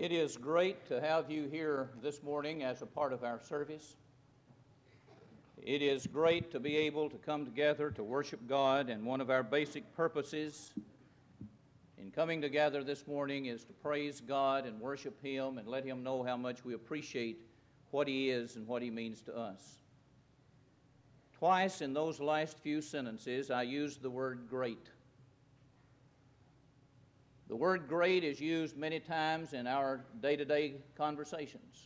It is great to have you here this morning as a part of our service. It is great to be able to come together to worship God, and one of our basic purposes in coming together this morning is to praise God and worship Him and let Him know how much we appreciate what He is and what He means to us. Twice in those last few sentences I used the word great. The word great is used many times in our day-to-day conversations.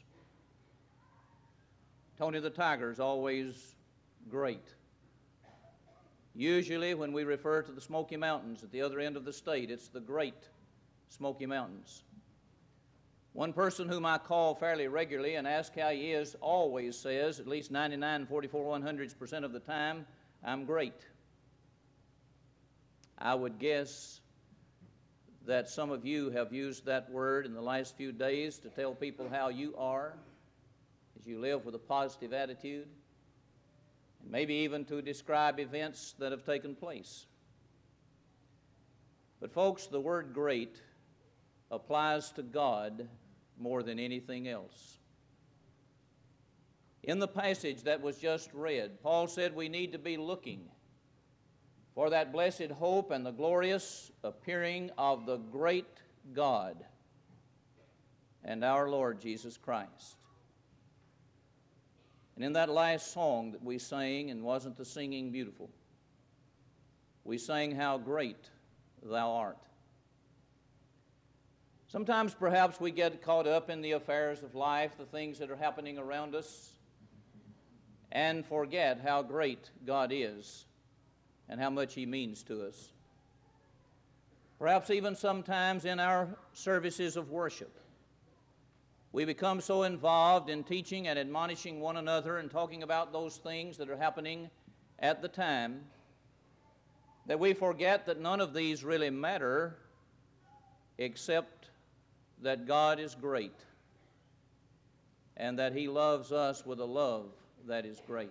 Tony the Tiger is always great. Usually when we refer to the Smoky Mountains at the other end of the state, it's the Great Smoky Mountains. One person whom I call fairly regularly and ask how he is always says, at least 99, 44, 100% of the time, I'm great. I would guess that some of you have used that word in the last few days to tell people how you are as you live with a positive attitude, and maybe even to describe events that have taken place. But folks, the word great applies to God more than anything else. In the passage that was just read, Paul said we need to be looking for that blessed hope and the glorious appearing of the great God and our Lord Jesus Christ. And in that last song that we sang, and wasn't the singing beautiful, we sang how great thou art. Sometimes perhaps we get caught up in the affairs of life, the things that are happening around us, and forget how great God is and how much He means to us. Perhaps even sometimes in our services of worship, we become so involved in teaching and admonishing one another and talking about those things that are happening at the time that we forget that none of these really matter except that God is great and that He loves us with a love that is great.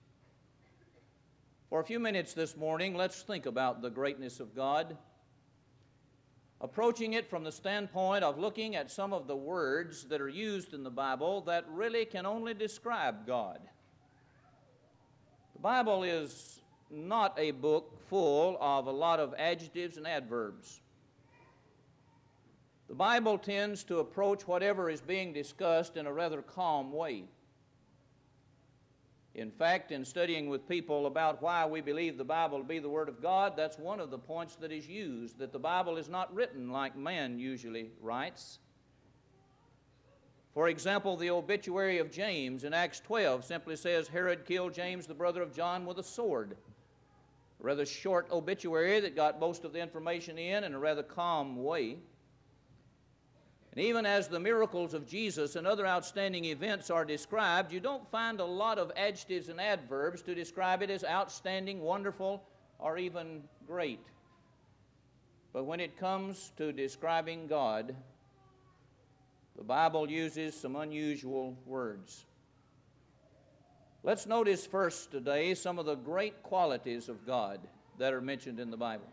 For a few minutes this morning, let's think about the greatness of God, approaching it from the standpoint of looking at some of the words that are used in the Bible that really can only describe God. The Bible is not a book full of a lot of adjectives and adverbs. The Bible tends to approach whatever is being discussed in a rather calm way. In fact, in studying with people about why we believe the Bible to be the Word of God, that's one of the points that is used, that the Bible is not written like man usually writes. For example, the obituary of James in Acts 12 simply says, Herod killed James, the brother of John, with a sword. A rather short obituary that got most of the information in a rather calm way. And even as the miracles of Jesus and other outstanding events are described, you don't find a lot of adjectives and adverbs to describe it as outstanding, wonderful, or even great. But when it comes to describing God, the Bible uses some unusual words. Let's notice first today some of the great qualities of God that are mentioned in the Bible.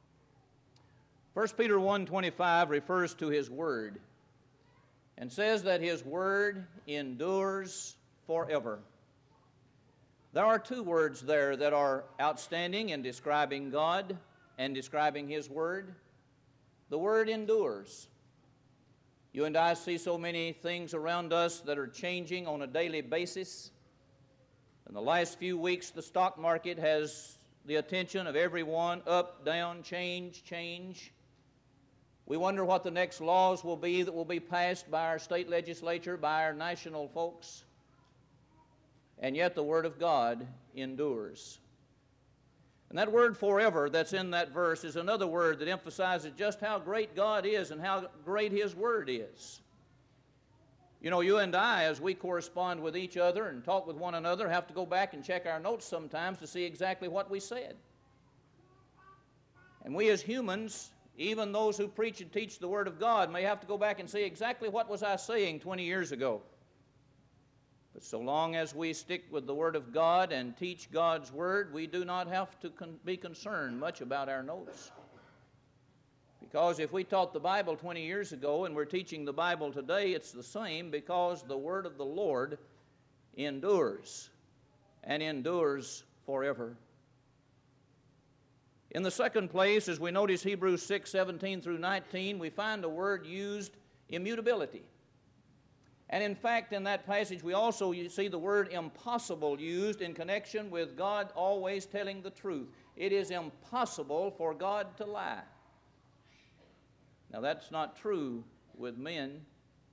1 Peter 1:25 refers to His Word and says that His Word endures forever. There are two words there that are outstanding in describing God and describing His Word. The word endures. You and I see so many things around us that are changing on a daily basis. In the last few weeks, the stock market has the attention of everyone, up, down, change. We wonder what the next laws will be that will be passed by our state legislature, by our national folks. And yet the Word of God endures. And that word forever that's in that verse is another word that emphasizes just how great God is and how great His Word is. You know, you and I, as we correspond with each other and talk with one another, have to go back and check our notes sometimes to see exactly what we said. And we as humans, even those who preach and teach the Word of God, may have to go back and see exactly what was I saying 20 years ago. But so long as we stick with the Word of God and teach God's Word, we do not have to be concerned much about our notes. Because if we taught the Bible 20 years ago and we're teaching the Bible today, it's the same, because the word of the Lord endures and endures forever. In the second place, as we notice Hebrews 6:17 through 19, we find a word used, immutability. And in fact, in that passage, we also see the word impossible used in connection with God always telling the truth. It is impossible for God to lie. Now, that's not true with men.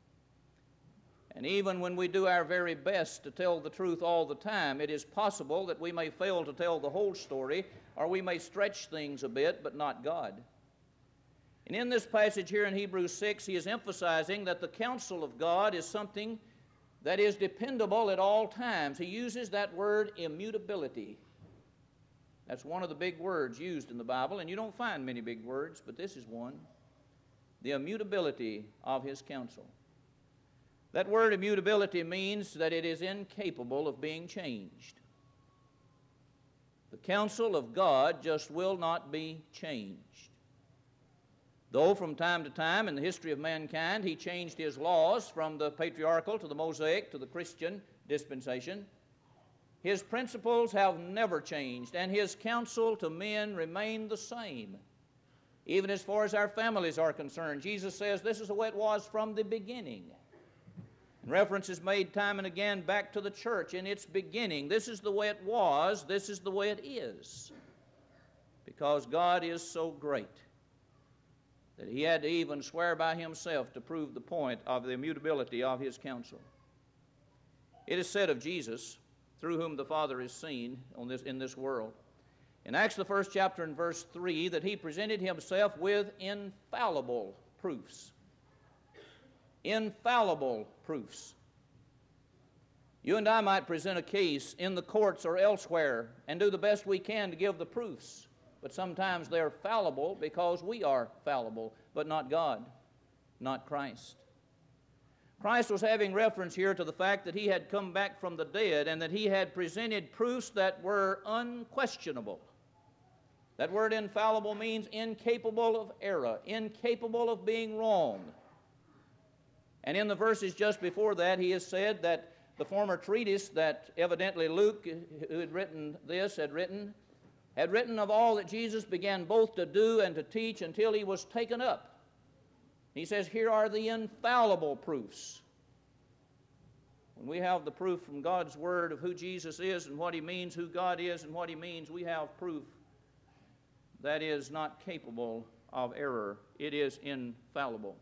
And even when we do our very best to tell the truth all the time, it is possible that we may fail to tell the whole story, or we may stretch things a bit, but not God. And in this passage here in Hebrews 6, he is emphasizing that the counsel of God is something that is dependable at all times. He uses that word immutability. That's one of the big words used in the Bible, and you don't find many big words, but this is one. The immutability of his counsel. That word immutability means that it is incapable of being changed. The counsel of God just will not be changed. Though from time to time in the history of mankind he changed his laws from the patriarchal to the Mosaic to the Christian dispensation, his principles have never changed, and his counsel to men remain the same. Even as far as our families are concerned, Jesus says this is the way it was from the beginning. And reference is made time and again back to the church in its beginning. This is the way it was, this is the way it is. Because God is so great that he had to even swear by himself to prove the point of the immutability of his counsel. It is said of Jesus, through whom the Father is seen in this world, in Acts the 1st chapter and verse 3, that he presented himself with infallible proofs. Infallible proofs. You and I might present a case in the courts or elsewhere and do the best we can to give the proofs, but sometimes they're fallible because we are fallible, but not God, not Christ. Christ was having reference here to the fact that he had come back from the dead and that he had presented proofs that were unquestionable. That word infallible means incapable of error, incapable of being wrong. And in the verses just before that, he has said that the former treatise that evidently Luke, who had written this, had written of all that Jesus began both to do and to teach until he was taken up. He says, here are the infallible proofs. When we have the proof from God's Word of who Jesus is and what he means, who God is and what he means, we have proof that is not capable of error. It is infallible.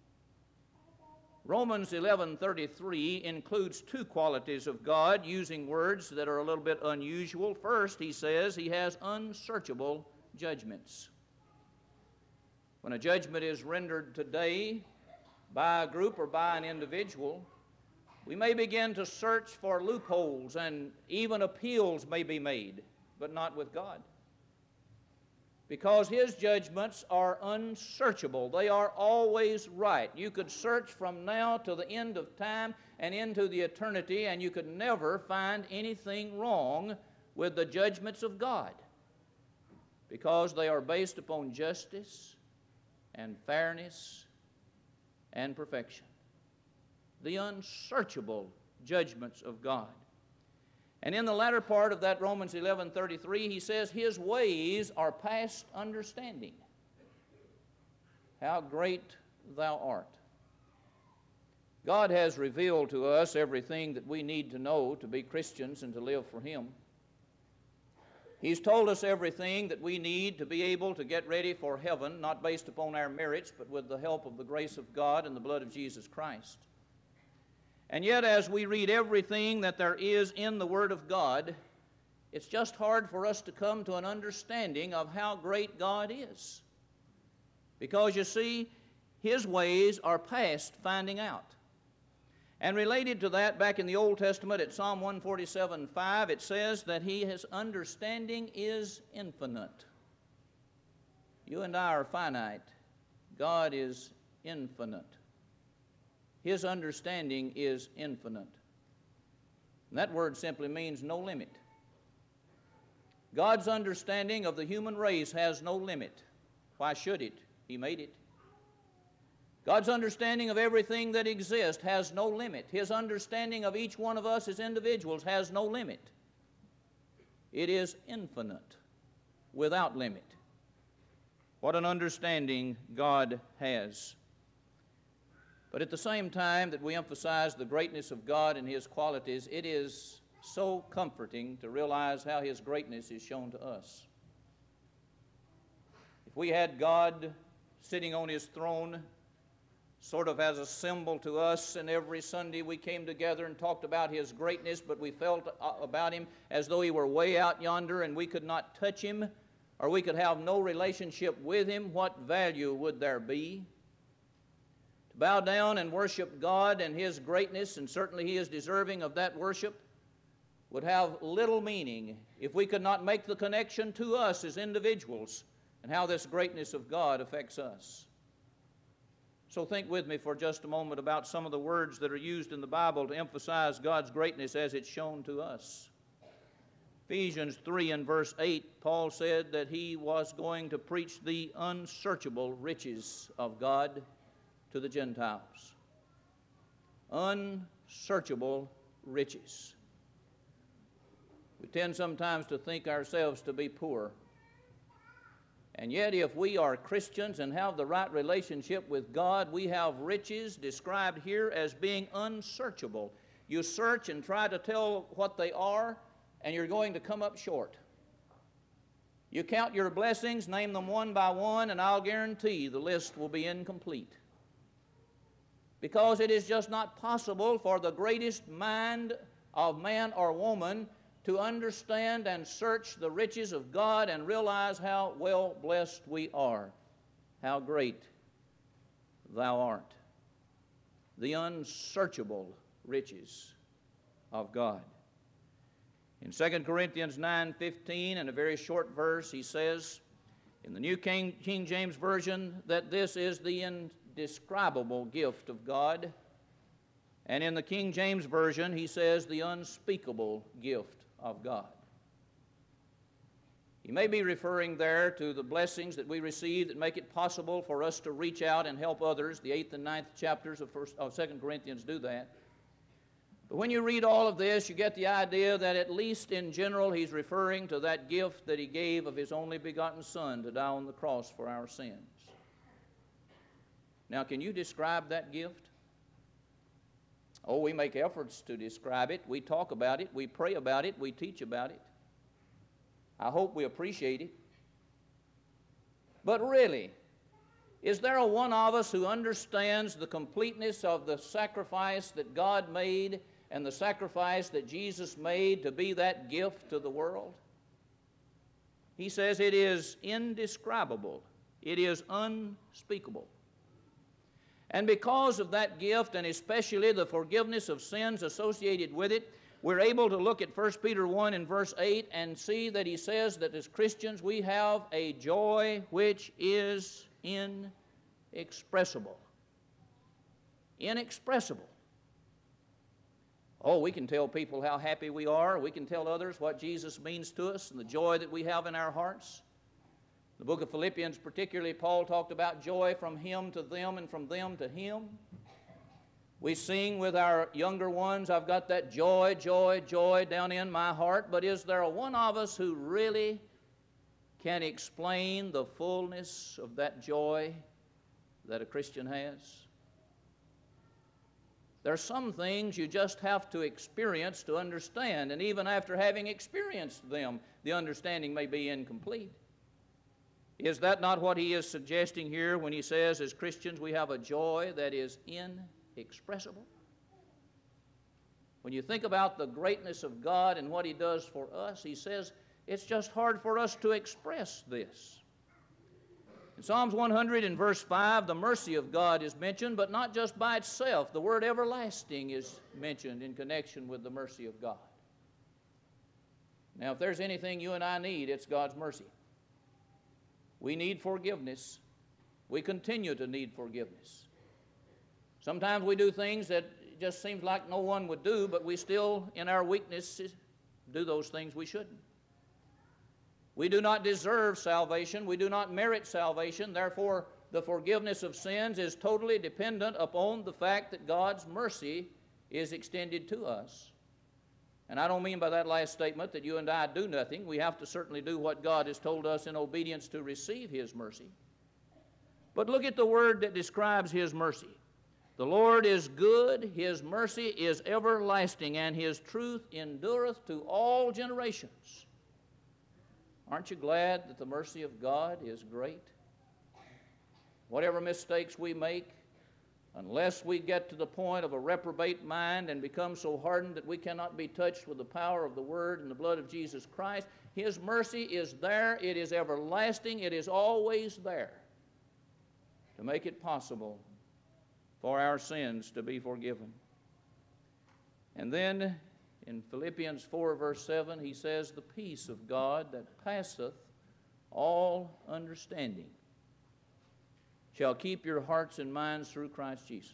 Romans 11:33 includes two qualities of God, using words that are a little bit unusual. First, he says he has unsearchable judgments. When a judgment is rendered today by a group or by an individual, we may begin to search for loopholes, and even appeals may be made, but not with God. Because his judgments are unsearchable. They are always right. You could search from now to the end of time and into the eternity, and you could never find anything wrong with the judgments of God, because they are based upon justice and fairness and perfection. The unsearchable judgments of God. And in the latter part of that Romans 11:33, he says, his ways are past understanding. How great thou art. God has revealed to us everything that we need to know to be Christians and to live for him. He's told us everything that we need to be able to get ready for heaven, not based upon our merits, but with the help of the grace of God and the blood of Jesus Christ. And yet, as we read everything that there is in the Word of God, it's just hard for us to come to an understanding of how great God is. Because, you see, his ways are past finding out. And related to that, back in the Old Testament at Psalm 147:5, it says that his understanding is infinite. You and I are finite. God is infinite. His understanding is infinite. And that word simply means no limit. God's understanding of the human race has no limit. Why should it? He made it. God's understanding of everything that exists has no limit. His understanding of each one of us as individuals has no limit. It is infinite, without limit. What an understanding God has. But at the same time that we emphasize the greatness of God and His qualities, it is so comforting to realize how His greatness is shown to us. If we had God sitting on His throne, sort of as a symbol to us, and every Sunday we came together and talked about His greatness, but we felt about Him as though He were way out yonder and we could not touch Him, or we could have no relationship with Him, what value would there be? To bow down and worship God and His greatness, and certainly He is deserving of that worship, would have little meaning if we could not make the connection to us as individuals and how this greatness of God affects us. So think with me for just a moment about some of the words that are used in the Bible to emphasize God's greatness as it's shown to us. Ephesians 3 and verse 8, Paul said that he was going to preach the unsearchable riches of God to the Gentiles. Unsearchable riches. We tend sometimes to think ourselves to be poor. And yet, if we are Christians and have the right relationship with God, we have riches described here as being unsearchable. You search and try to tell what they are, and you're going to come up short. You count your blessings, name them one by one, and I'll guarantee the list will be incomplete. Because it is just not possible for the greatest mind of man or woman to understand and search the riches of God and realize how well blessed we are, how great Thou art. The unsearchable riches of God. In 2 Corinthians 9:15, in a very short verse, he says, in the New King James Version, that this is the indescribable gift of God. And in the King James Version, he says the unspeakable gift of God. He may be referring there to the blessings that we receive that make it possible for us to reach out and help others. The 8th and 9th chapters of 2 Corinthians do that. But when you read all of this, you get the idea that at least in general he's referring to that gift that he gave of his only begotten Son to die on the cross for our sins. Now, can you describe that gift? Oh, we make efforts to describe it. We talk about it. We pray about it. We teach about it. I hope we appreciate it. But really, is there a one of us who understands the completeness of the sacrifice that God made and the sacrifice that Jesus made to be that gift to the world? He says it is indescribable. It is unspeakable. And because of that gift, and especially the forgiveness of sins associated with it, we're able to look at 1 Peter 1 and verse 8 and see that he says that as Christians we have a joy which is inexpressible. Inexpressible. Oh, we can tell people how happy we are. We can tell others what Jesus means to us and the joy that we have in our hearts. The book of Philippians particularly, Paul talked about joy from him to them and from them to him. We sing with our younger ones, I've got that joy, joy, joy down in my heart. But is there a one of us who really can explain the fullness of that joy that a Christian has? There are some things you just have to experience to understand, and even after having experienced them, the understanding may be incomplete. Is that not what he is suggesting here when he says, as Christians, we have a joy that is inexpressible? When you think about the greatness of God and what he does for us, he says, it's just hard for us to express this. In Psalms 100 and verse 5, the mercy of God is mentioned, but not just by itself. The word everlasting is mentioned in connection with the mercy of God. Now, if there's anything you and I need, it's God's mercy. We need forgiveness. We continue to need forgiveness. Sometimes we do things that just seems like no one would do, but we still, in our weakness, do those things we shouldn't. We do not deserve salvation. We do not merit salvation. Therefore, the forgiveness of sins is totally dependent upon the fact that God's mercy is extended to us. And I don't mean by that last statement that you and I do nothing. We have to certainly do what God has told us in obedience to receive His mercy. But look at the word that describes His mercy. The Lord is good, His mercy is everlasting, and His truth endureth to all generations. Aren't you glad that the mercy of God is great? Whatever mistakes we make, unless we get to the point of a reprobate mind and become so hardened that we cannot be touched with the power of the Word and the blood of Jesus Christ, His mercy is there, it is everlasting, it is always there to make it possible for our sins to be forgiven. And then in Philippians 4 verse 7 he says, the peace of God that passeth all understanding shall keep your hearts and minds through Christ Jesus.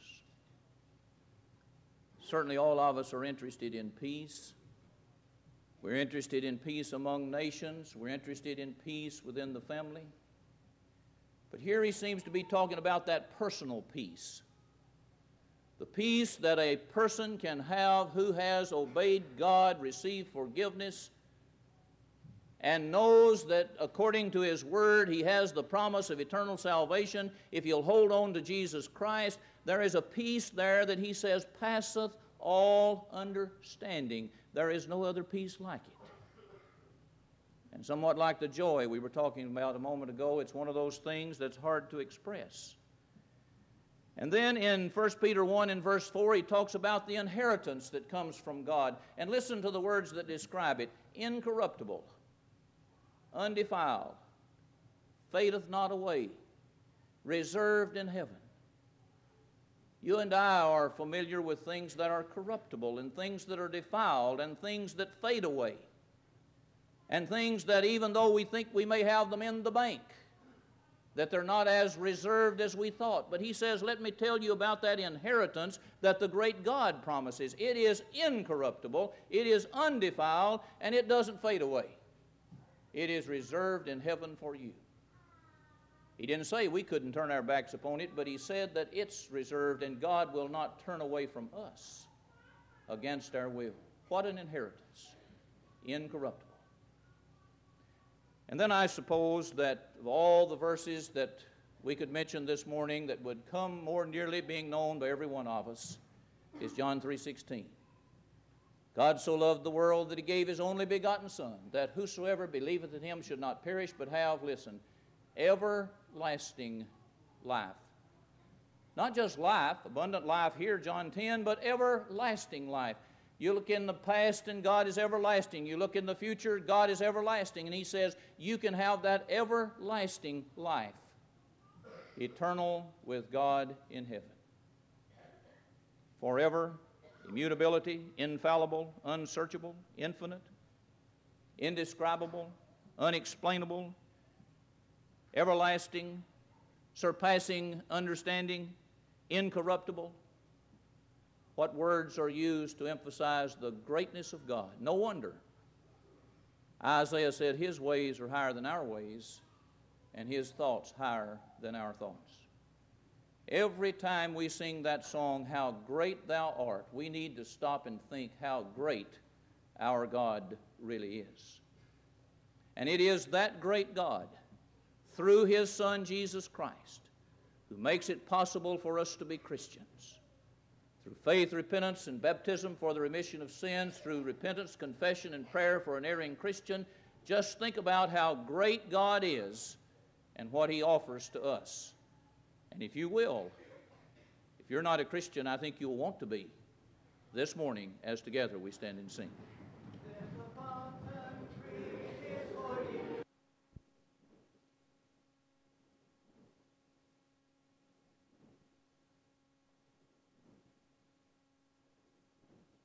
Certainly all of us are interested in peace. We're interested in peace among nations. We're interested in peace within the family. But here he seems to be talking about that personal peace. The peace that a person can have who has obeyed God, received forgiveness, and knows that according to His Word He has the promise of eternal salvation. If you'll hold on to Jesus Christ, there is a peace there that he says passeth all understanding. There is no other peace like it. And somewhat like the joy we were talking about a moment ago, it's one of those things that's hard to express. And then in 1 Peter 1 and verse 4, he talks about the inheritance that comes from God. And listen to the words that describe it. Incorruptible, undefiled, fadeth not away, reserved in heaven. You and I are familiar with things that are corruptible and things that are defiled and things that fade away and things that even though we think we may have them in the bank, that they're not as reserved as we thought. But he says, let me tell you about that inheritance that the great God promises. It is incorruptible, it is undefiled, and it doesn't fade away. It is reserved in heaven for you. He didn't say we couldn't turn our backs upon it, but he said that it's reserved and God will not turn away from us against our will. What an inheritance. Incorruptible. And then I suppose that of all the verses that we could mention this morning that would come more nearly being known by every one of us is John 3:16. God so loved the world that He gave His only begotten Son, that whosoever believeth in Him should not perish, but have, listen, everlasting life. Not just life, abundant life here, John 10, but everlasting life. You look in the past and God is everlasting. You look in the future, God is everlasting. And He says you can have that everlasting life, eternal with God in heaven. Forever, immutability, infallible, unsearchable, infinite, indescribable, unexplainable, everlasting, surpassing understanding, incorruptible. What words are used to emphasize the greatness of God? No wonder Isaiah said His ways are higher than our ways and His thoughts higher than our thoughts. Every time we sing that song, How Great Thou Art, we need to stop and think how great our God really is. And it is that great God, through His Son Jesus Christ, who makes it possible for us to be Christians. Through faith, repentance, and baptism for the remission of sins, through repentance, confession, and prayer for an erring Christian, just think about how great God is and what He offers to us. And if you will, if you're not a Christian, I think you'll want to be this morning as together we stand and sing.